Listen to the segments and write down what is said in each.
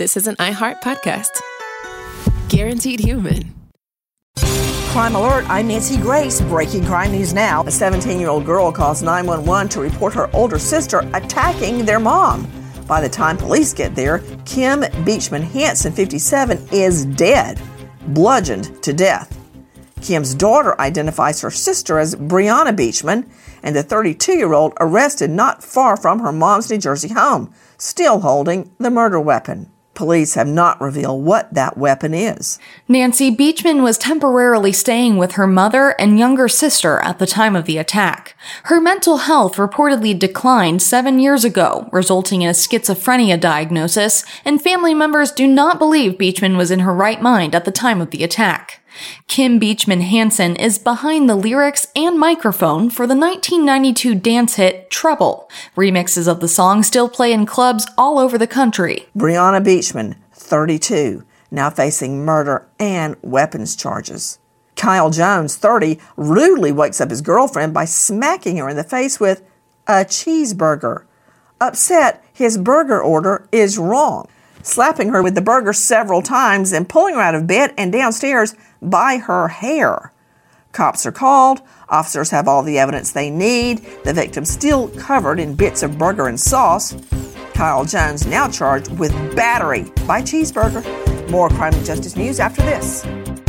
This is an iHeart podcast. Guaranteed human. Crime Alert, I'm Nancy Grace. Breaking crime news now. A 17-year-old girl calls 911 to report her older sister attacking their mom. By the time police get there, Kim Beachman Hansen, 57, is dead, bludgeoned to death. Kim's daughter identifies her sister as Brianna Beachman, and the 32-year-old arrested not far from her mom's New Jersey home, still holding the murder weapon. Police have not revealed what that weapon is. Nancy Beachman was temporarily staying with her mother and younger sister at the time of the attack. Her mental health reportedly declined 7 years ago, resulting in a schizophrenia diagnosis, and family members do not believe Beachman was in her right mind at the time of the attack. Kim Beachman Hansen is behind the lyrics and microphone for the 1992 dance hit Trouble. Remixes of the song still play in clubs all over the country. Brianna Beachman, 32, now facing murder and weapons charges. Kyle Jones, 30, rudely wakes up his girlfriend by smacking her in the face with a cheeseburger. Upset, his burger order is wrong, slapping her with the burger several times and pulling her out of bed and downstairs by her hair. Cops are called. Officers have all the evidence they need. The victim still covered in bits of burger and sauce. Kyle Jones now charged with battery by cheeseburger. More crime and justice news after this.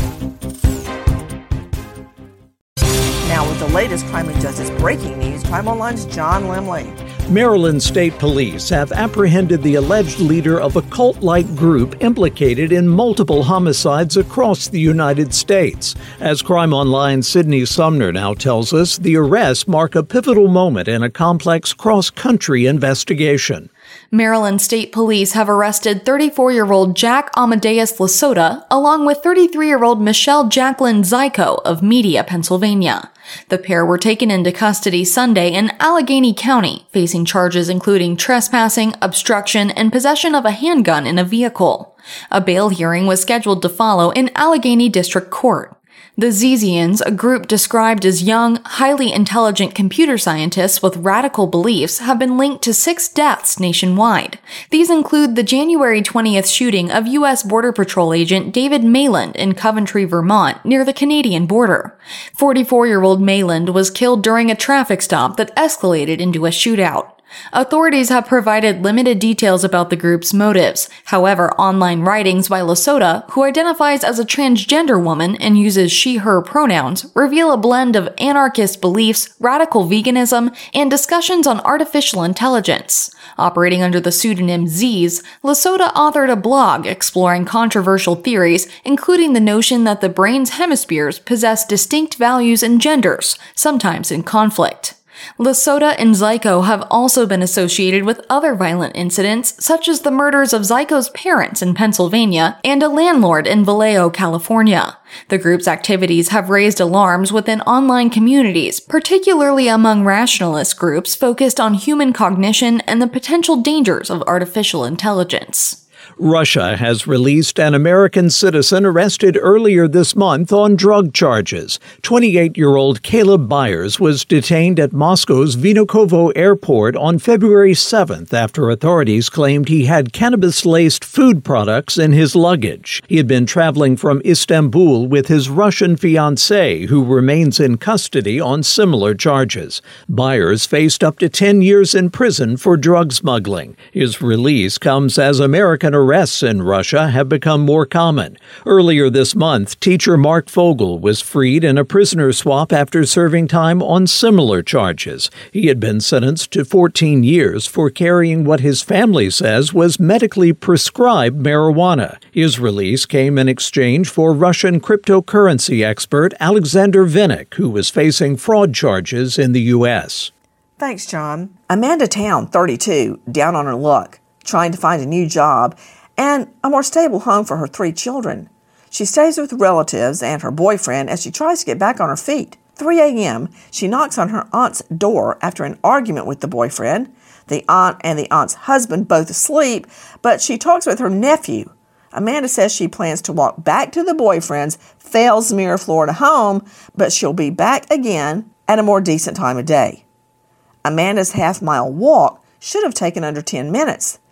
Now with the latest crime and justice breaking news, Crime Online's John Limley. Maryland State Police have apprehended the alleged leader of a cult-like group implicated in multiple homicides across the United States. As Crime Online's Sydney Sumner now tells us, the arrests mark a pivotal moment in a complex cross-country investigation. Maryland State Police have arrested 34-year-old Jack Amadeus Lasota, along with 33-year-old Michelle Jacqueline Zyko of Media, Pennsylvania. The pair were taken into custody Sunday in Allegheny County, facing charges including trespassing, obstruction, and possession of a handgun in a vehicle. A bail hearing was scheduled to follow in Allegheny District Court. The Zizians, a group described as young, highly intelligent computer scientists with radical beliefs, have been linked to 6 deaths nationwide. These include the January 20th shooting of U.S. Border Patrol agent David Mayland in Coventry, Vermont, near the Canadian border. 44-year-old Mayland was killed during a traffic stop that escalated into a shootout. Authorities have provided limited details about the group's motives. However, online writings by Lasota, who identifies as a transgender woman and uses she/her pronouns, reveal a blend of anarchist beliefs, radical veganism, and discussions on artificial intelligence. Operating under the pseudonym Z's, Lasota authored a blog exploring controversial theories, including the notion that the brain's hemispheres possess distinct values and genders, sometimes in conflict. Lasota and Zyko have also been associated with other violent incidents, such as the murders of Zyko's parents in Pennsylvania and a landlord in Vallejo, California. The group's activities have raised alarms within online communities, particularly among rationalist groups focused on human cognition and the potential dangers of artificial intelligence. Russia has released an American citizen arrested earlier this month on drug charges. 28-year-old Caleb Byers was detained at Moscow's Vnukovo airport on February 7th after authorities claimed he had cannabis-laced food products in his luggage. He had been traveling from Istanbul with his Russian fiancée, who remains in custody on similar charges. Byers faced up to 10 years in prison for drug smuggling. His release comes as American arrests in Russia have become more common. Earlier this month, teacher Mark Fogel was freed in a prisoner swap after serving time on similar charges. He had been sentenced to 14 years for carrying what his family says was medically prescribed marijuana. His release came in exchange for Russian cryptocurrency expert Alexander Vinnik, who was facing fraud charges in the U.S. Thanks, John. Amanda Town, 32, down on her luck, trying to find a new job and a more stable home for her 3 children. She stays with relatives and her boyfriend as she tries to get back on her feet. 3 a.m., she knocks on her aunt's door after an argument with the boyfriend. The aunt and the aunt's husband both asleep, but she talks with her nephew. Amanda says she plans to walk back to the boyfriend's Fellsmere, Florida home, but she'll be back again at a more decent time of day. Amanda's half-mile walk should have taken under 10 minutes.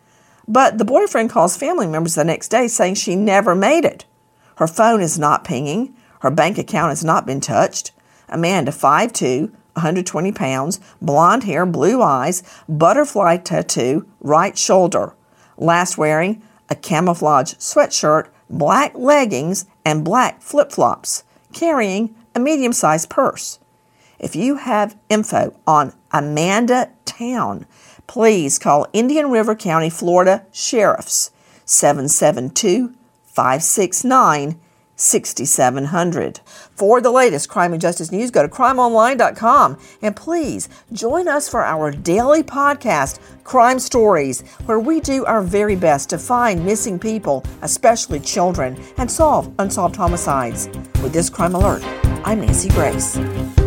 But the boyfriend calls family members the next day saying she never made it. Her phone is not pinging. Her bank account has not been touched. Amanda, 5'2", 120 pounds, blonde hair, blue eyes, butterfly tattoo, right shoulder. Last wearing a camouflage sweatshirt, black leggings, and black flip-flops, carrying a medium-sized purse. If you have info on Amanda Town, please call Indian River County, Florida Sheriffs, 772-569-6700. For the latest crime and justice news, go to crimeonline.com. And please join us for our daily podcast, Crime Stories, where we do our very best to find missing people, especially children, and solve unsolved homicides. With this Crime Alert, I'm Nancy Grace.